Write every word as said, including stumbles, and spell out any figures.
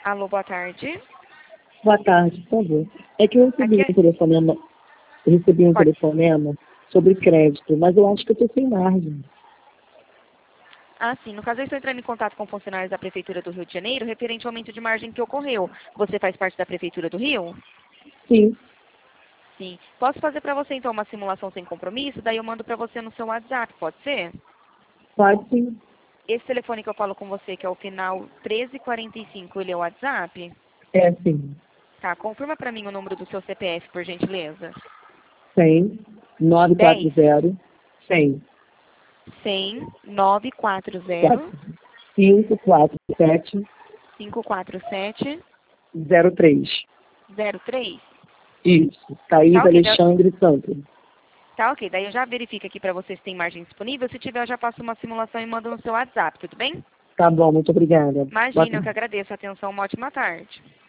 Alô, boa tarde. Boa tarde, por favor. É que eu recebi Aqui é- um telefonema, eu recebi um Pode. telefonema sobre crédito, mas eu acho que eu estou sem margem. Ah, sim. No caso, eu estou entrando em contato com funcionários da Prefeitura do Rio de Janeiro referente ao aumento de margem que ocorreu. Você faz parte da Prefeitura do Rio? Sim, Sim. Posso fazer para você, então, uma simulação sem compromisso? Daí eu mando para você no seu WhatsApp, pode ser? pode sim. Esse telefone que eu falo com você, que é o final treze quarenta e cinco, ele é o WhatsApp? É sim. Tá, confirma para mim o número do seu C P F, por gentileza. cem, nove quatro dez, zero, cem, cem, nove quatro zero, cinco quatro sete, cinco quatro sete, zero três. zero três. Isso, Tá Thaís ok, da- Alexandre Santos. tá ok. Daí eu já verifico aqui para você se tem margem disponível. Se tiver, eu já faço uma simulação e mando no seu WhatsApp, tudo bem? Tá bom, muito obrigada. Boa Imagina, eu que tarde. agradeço a atenção. Uma ótima tarde.